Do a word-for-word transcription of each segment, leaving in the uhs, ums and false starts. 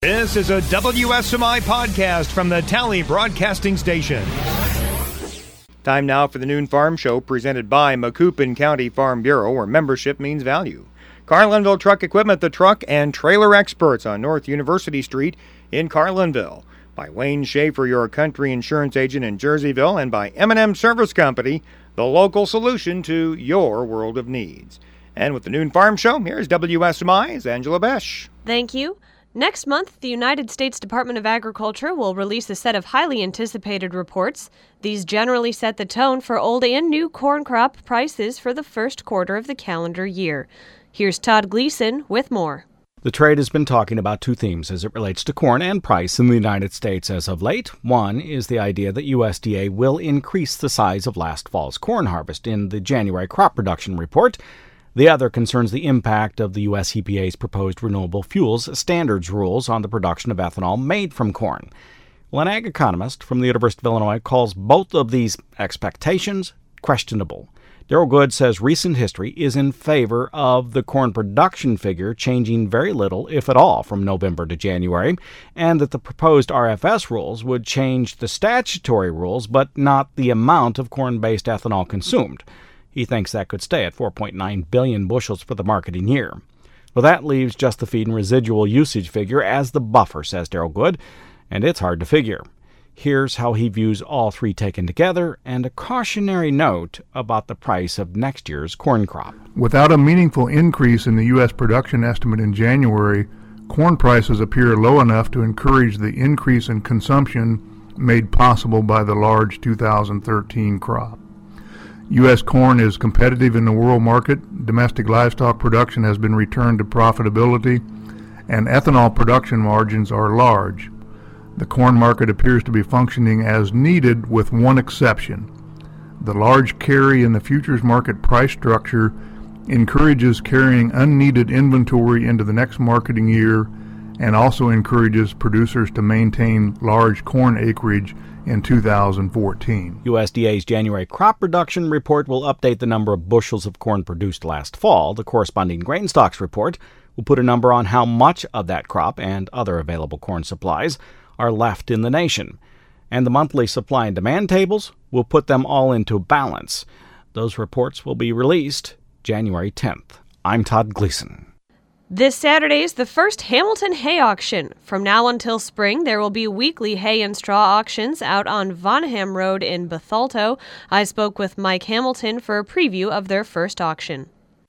This is a W S M I podcast from the Tally Broadcasting Station. Time now for the Noon Farm Show, presented by Macoupin County Farm Bureau, where membership means value. Carlinville Truck Equipment, the truck and trailer experts on North University Street in Carlinville. By Wayne Schaefer, your country insurance agent in Jerseyville, and by M and M Service Company, the local solution to your world of needs. And with the Noon Farm Show, here's W S M I's Angela Besh. Thank you. Next month, the United States Department of Agriculture will release a set of highly anticipated reports. These generally set the tone for old and new corn crop prices for the first quarter of the calendar year. Here's Todd Gleason with more. The trade has been talking about two themes as it relates to corn and price in the United States as of late. One is the idea that U S D A will increase the size of last fall's corn harvest in the January crop production report. The other concerns the impact of the U S E P A's proposed renewable fuels standards rules on the production of ethanol made from corn. Well, an ag economist from the University of Illinois calls both of these expectations questionable. Daryl Good says recent history is in favor of the corn production figure changing very little, if at all, from November to January, and that the proposed R F S rules would change the statutory rules, but not the amount of corn-based ethanol consumed. He thinks that could stay at four point nine billion bushels for the marketing year. Well, that leaves just the feed and residual usage figure as the buffer, says Daryl Good, and it's hard to figure. Here's how he views all three taken together and a cautionary note about the price of next year's corn crop. Without a meaningful increase in the U S production estimate in January, corn prices appear low enough to encourage the increase in consumption made possible by the large two thousand thirteen crop. U S corn is competitive in the world market, domestic livestock production has been returned to profitability, and ethanol production margins are large. The corn market appears to be functioning as needed with one exception. The large carry in the futures market price structure encourages carrying unneeded inventory into the next marketing year and also encourages producers to maintain large corn acreage in two thousand fourteen. U S D A's January crop production report will update the number of bushels of corn produced last fall. The corresponding grain stocks report will put a number on how much of that crop and other available corn supplies are left in the nation. And the monthly supply and demand tables will put them all into balance. Those reports will be released January tenth. I'm Todd Gleason. This Saturday is the first Hamilton Hay Auction. From now until spring, there will be weekly hay and straw auctions out on Vonham Road in Bethalto. I spoke with Mike Hamilton for a preview of their first auction.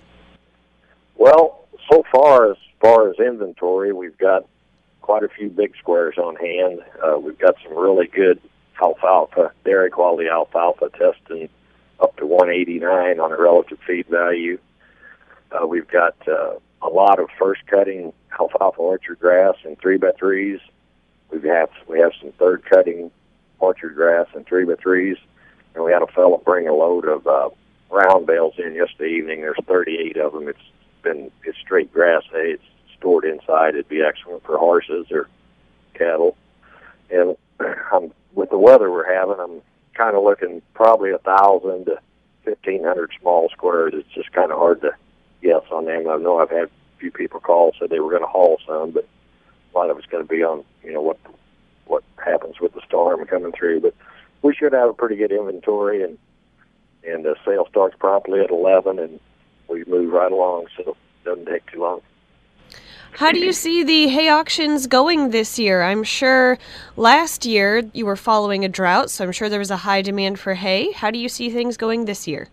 Well, so far, as far as inventory, we've got quite a few big squares on hand. Uh, we've got some really good alfalfa, dairy quality alfalfa, testing up to one eighty-nine on a relative feed value. Uh, we've got uh, a lot of first cutting alfalfa orchard grass and three by threes. We have we have some third cutting orchard grass and three by threes, and we had a fellow bring a load of uh, round bales in yesterday evening. There's thirty-eight of them. It's been it's straight grass hay. It's stored inside. It'd be excellent for horses or cattle. And I'm, with the weather we're having, I'm kind of looking probably a thousand to fifteen hundred small squares. It's just kind of hard to guess on them. I know I've had a few people call, said they were going to haul some, but a lot of it's going to be on, you know, what what happens with the storm coming through. But we should have a pretty good inventory, and and the sale starts promptly at eleven, and we move right along, so it doesn't take too long. How do you see the hay auctions going this year? I'm sure last year you were following a drought, so I'm sure there was a high demand for hay. How do you see things going this year?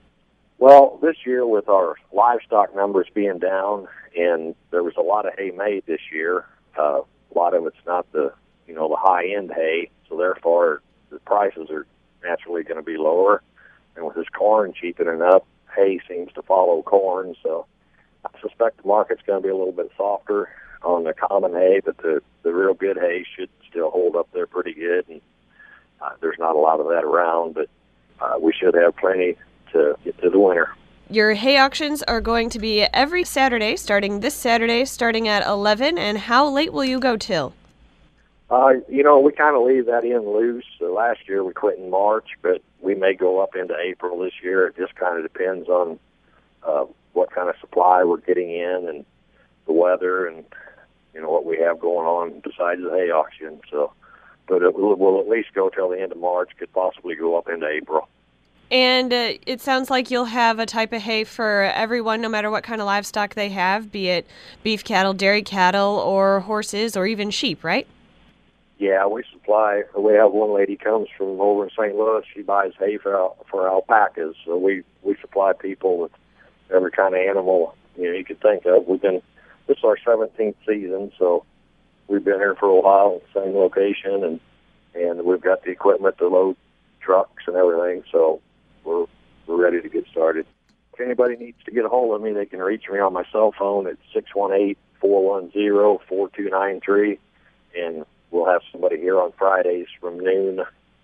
Well, this year with our livestock numbers being down, and there was a lot of hay made this year, uh, a lot of it's not the, you know, the high-end hay, so therefore the prices are naturally going to be lower. And with this corn cheapening up, hay seems to follow corn, so I suspect the market's going to be a little bit softer on the common hay, but the, the real good hay should still hold up there pretty good. And uh, there's not a lot of that around, but uh, we should have plenty to get to the winter. Your hay auctions are going to be every Saturday, starting this Saturday, starting at eleven. And how late will you go till? Uh, you know, we kind of leave that in loose. So last year we quit in March, but we may go up into April this year. It just kind of depends on uh, what kind of supply we're getting in and the weather and, you know, what we have going on besides the hay auction. So, but it will, will at least go till the end of March, could possibly go up into April. And uh, it sounds like you'll have a type of hay for everyone, no matter what kind of livestock they have, be it beef cattle, dairy cattle, or horses, or even sheep, right? Yeah, we supply. We have one lady comes from over in Saint Louis. She buys hay for for alpacas. So we we supply people with every kind of animal you know you could think of. We've been this is our seventeenth season, so we've been here for a while, same location, and and we've got the equipment to load trucks and everything. So we're we're ready to get started. If anybody needs to get a hold of me, they can reach me on my cell phone at six one eight, four one zero, four two nine three, and we'll have somebody here on Fridays from noon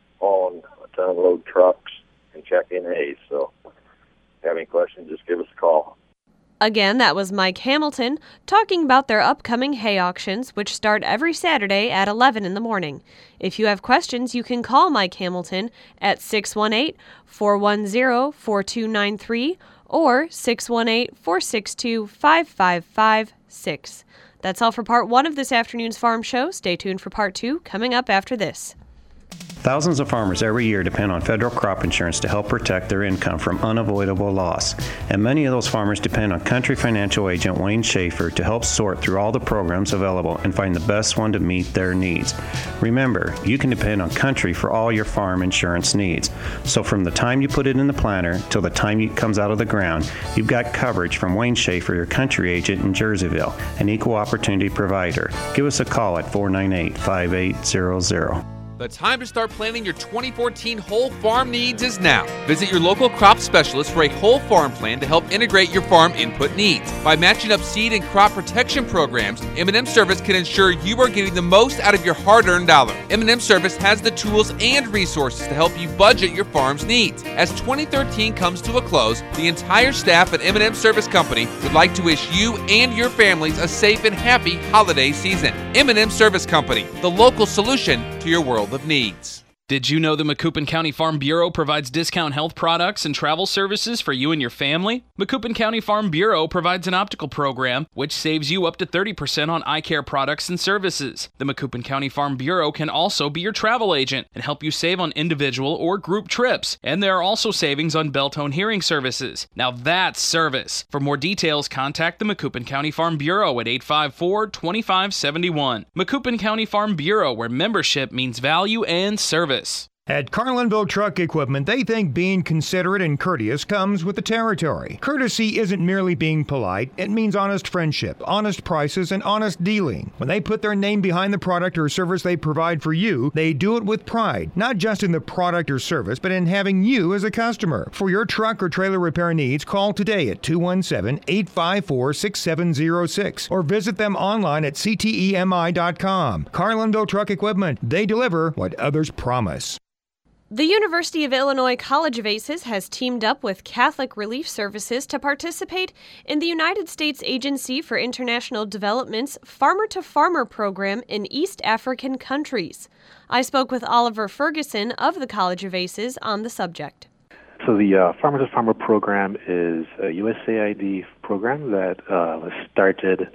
on to unload trucks and check in hay. So if you have any questions, just give us a call. Again, that was Mike Hamilton talking about their upcoming hay auctions, which start every Saturday at eleven in the morning. If you have questions, you can call Mike Hamilton at six one eight, four one zero, four two nine three or six one eight, four six two, five five five six. That's all for part one of this afternoon's Farm Show. Stay tuned for part two, coming up after this. Thousands of farmers every year depend on federal crop insurance to help protect their income from unavoidable loss. And many of those farmers depend on Country Financial agent Wayne Schaefer to help sort through all the programs available and find the best one to meet their needs. Remember, you can depend on Country for all your farm insurance needs. So from the time you put it in the planter till the time it comes out of the ground, you've got coverage from Wayne Schaefer, your Country agent in Jerseyville, an equal opportunity provider. Give us a call at four nine eight, five eight zero zero. The time to start planning your twenty fourteen whole farm needs is now. Visit your local crop specialist for a whole farm plan to help integrate your farm input needs. By matching up seed and crop protection programs, M and M Service can ensure you are getting the most out of your hard-earned dollar. M and M Service has the tools and resources to help you budget your farm's needs. As twenty thirteen comes to a close, the entire staff at M and M Service Company would like to wish you and your families a safe and happy holiday season. M and M Service Company, the local solution to your world of needs. Did you know the Macoupin County Farm Bureau provides discount health products and travel services for you and your family? Macoupin County Farm Bureau provides an optical program which saves you up to thirty percent on eye care products and services. The Macoupin County Farm Bureau can also be your travel agent and help you save on individual or group trips. And there are also savings on Beltone hearing services. Now that's service. For more details, contact the Macoupin County Farm Bureau at eight five four, two five seven one. Macoupin County Farm Bureau, where membership means value and service. At Carlinville Truck Equipment, they think being considerate and courteous comes with the territory. Courtesy isn't merely being polite, it means honest friendship, honest prices, and honest dealing. When they put their name behind the product or service they provide for you, they do it with pride, not just in the product or service, but in having you as a customer. For your truck or trailer repair needs, call today at two one seven, eight five four, six seven zero six or visit them online at c t e m i dot com. Carlinville Truck Equipment, they deliver what others promise. The University of Illinois College of Aces has teamed up with Catholic Relief Services to participate in the United States Agency for International Development's Farmer to Farmer program in East African countries. I spoke with Oliver Ferguson of the College of Aces on the subject. So the uh, Farmer to Farmer program is a U S A I D program that uh, was started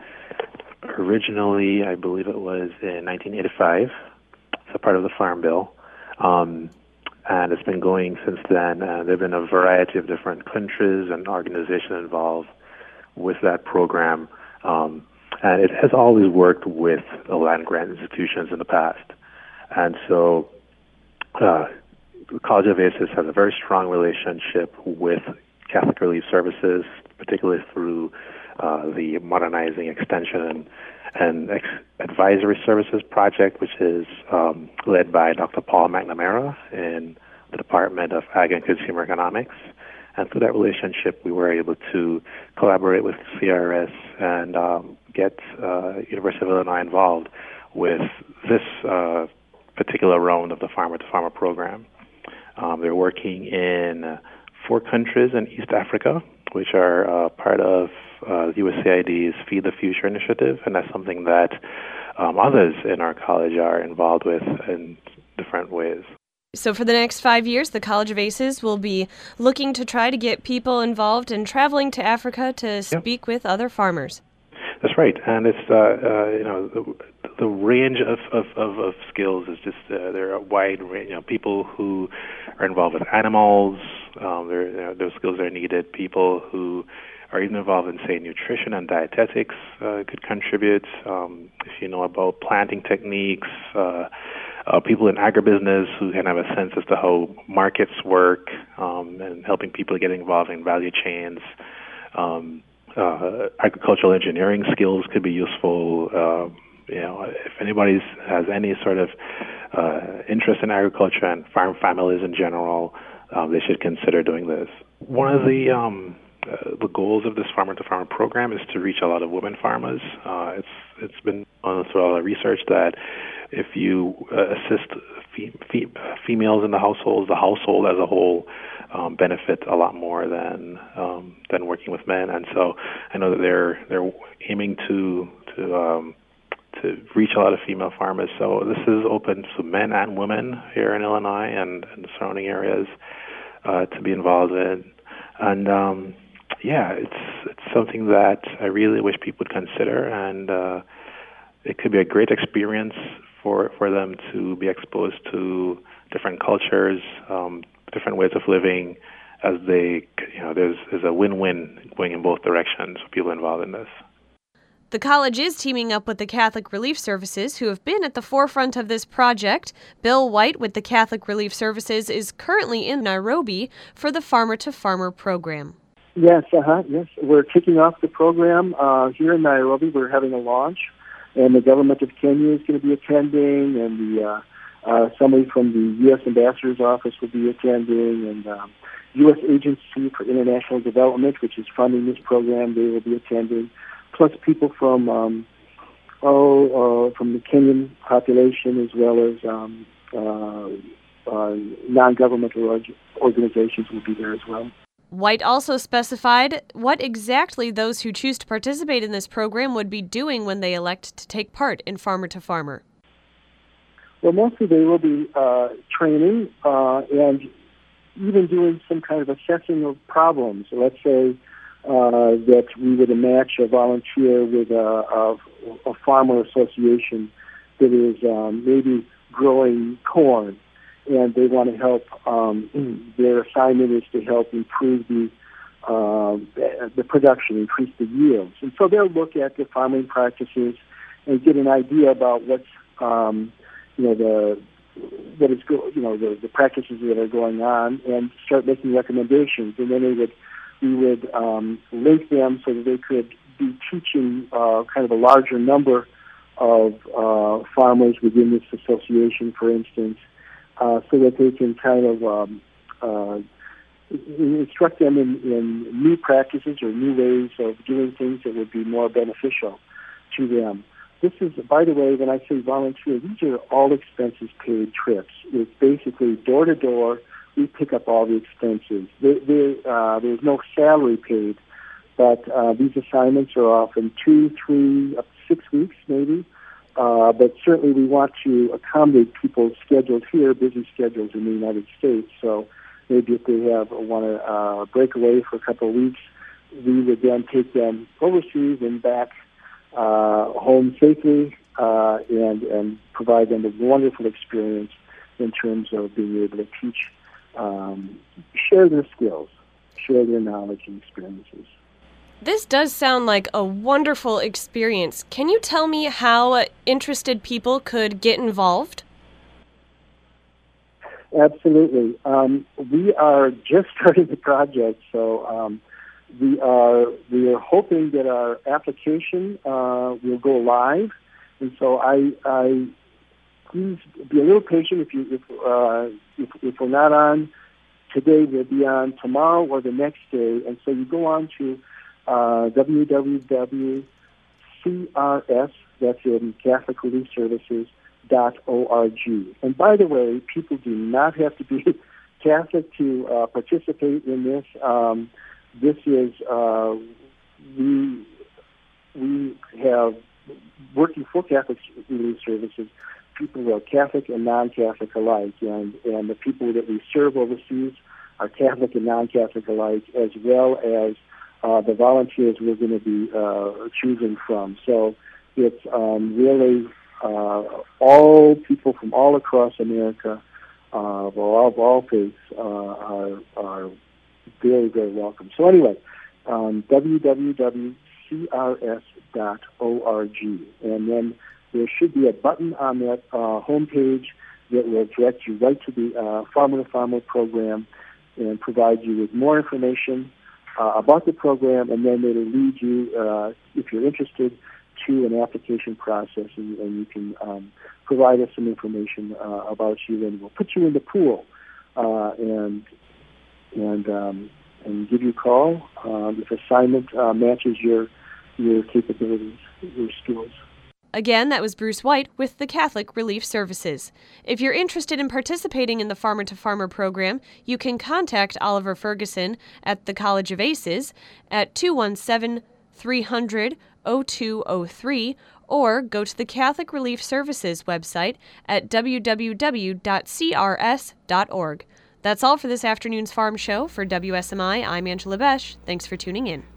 originally, I believe it was in nineteen eighty-five, so part of the Farm Bill. Um, And it's been going since then. Uh, there have been a variety of different countries and organizations involved with that program. Um, and it has always worked with the land-grant institutions in the past. And so uh, the College of Aces has a very strong relationship with Catholic Relief Services, particularly through uh, the Modernizing Extension and, and Ex- Advisory Services Project, which is um, led by Doctor Paul McNamara in the Department of Ag and Consumer Economics. And through that relationship, we were able to collaborate with C R S and um, get uh, University of Illinois involved with this uh, particular round of the Farmer to Farmer program. Um, they're working in four countries in East Africa, which are uh, part of uh, U S A I D's Feed the Future initiative, and that's something that um, others in our college are involved with in different ways. So for the next five years, the College of Aces will be looking to try to get people involved in traveling to Africa to speak yep. with other farmers. That's right, and it's uh, uh, you know the, the range of, of, of, of skills is just uh, there are a wide range. You know, people who are involved with animals, um, there you know, those skills are needed. People who are even involved in, say, nutrition and dietetics uh, could contribute. Um, if you know about planting techniques, uh, uh, people in agribusiness who can have a sense as to how markets work, um, and helping people get involved in value chains. Um, uh, agricultural engineering skills could be useful. Uh, you know, if anybody has any sort of uh, interest in agriculture and farm families in general, um, they should consider doing this. One of the um, uh, the goals of this farmer to farmer program is to reach a lot of women farmers. Uh, it's it's been on through all the research that if you uh, assist fe- fe- females in the households, the household as a whole um, benefit a lot more than um, than working with men. And so I know that they're they're aiming to to um, to reach a lot of female farmers. So this is open to men and women here in Illinois and, and the surrounding areas uh, to be involved in. And um, yeah, it's it's something that I really wish people would consider, and uh, it could be a great experience for for them to be exposed to different cultures, um, different ways of living. As they, you know, there's there's a win-win going in both directions for people involved in this. The college is teaming up with the Catholic Relief Services, who have been at the forefront of this project. Bill White with the Catholic Relief Services is currently in Nairobi for the Farmer to Farmer program. Yes, uh-huh, yes. We're kicking off the program uh, here in Nairobi. We're having a launch, and the government of Kenya is going to be attending, and the uh, uh, somebody from the U S Ambassador's Office will be attending, and um, U S Agency for International Development, which is funding this program, they will be attending. Plus people from um, oh uh, from the Kenyan population, as well as um, uh, uh, non-governmental organizations will be there as well. White also specified what exactly those who choose to participate in this program would be doing when they elect to take part in Farmer to Farmer. Well, mostly they will be uh, training uh, and even doing some kind of assessing of problems. So let's say Uh, that we would match a volunteer with a, a, a farmer association that is um, maybe growing corn, and they want to help. Um, their assignment is to help improve the uh, the production, increase the yields, and so they'll look at the farming practices and get an idea about what's um, you know the what is go- you know the, the practices that are going on, and start making recommendations, and then they would. We would um, link them so that they could be teaching uh, kind of a larger number of uh, farmers within this association, for instance, uh, so that they can kind of um, uh, instruct them in, in new practices or new ways of doing things that would be more beneficial to them. This is, by the way, when I say volunteer, these are all expenses paid trips. It's basically door to door. We pick up all the expenses. There, there, uh, there's no salary paid, but uh, these assignments are often two, three, up to six weeks maybe. Uh, but certainly we want to accommodate people's schedules here, busy schedules in the United States. So maybe if they have want to uh, break away for a couple of weeks, we would then take them overseas and back uh, home safely uh, and, and provide them a wonderful experience in terms of being able to teach Um, share their skills, share their knowledge and experiences. This does sound like a wonderful experience. Can you tell me how interested people could get involved? Absolutely. Um, we are just starting the project, so um, we are we are hoping that our application uh, will go live, and so I. I Please be a little patient. If you if, uh, if if we're not on today, we'll be on tomorrow or the next day. And so you go on to uh, w w w dot c r s, that's in Catholic Relief Services, dot org. And by the way, people do not have to be Catholic to uh, participate in this. Um, this is uh, we we have working for Catholic Relief Services. People who are Catholic and non-Catholic alike, and, and the people that we serve overseas are Catholic and non-Catholic alike, as well as uh, the volunteers we're going to be uh, choosing from. So it's um, really uh, all people from all across America, uh, of all, of all faiths, uh, are, are very, very welcome. So anyway, um, w w w dot c r s dot org, and then there should be a button on that uh, homepage that will direct you right to the uh, Farmer to Farmer program and provide you with more information uh, about the program, and then it'll lead you, uh, if you're interested, to an application process, and, and you can um, provide us some information uh, about you, and we'll put you in the pool uh, and and um, and give you a call uh, if assignment uh, matches your your capabilities, your skills. Again, that was Bruce White with the Catholic Relief Services. If you're interested in participating in the Farmer to Farmer program, you can contact Oliver Ferguson at the College of Aces at two one seven, three hundred, oh two oh three or go to the Catholic Relief Services website at w w w dot c r s dot org. That's all for this afternoon's Farm Show. For W S M I, I'm Angela Besh. Thanks for tuning in.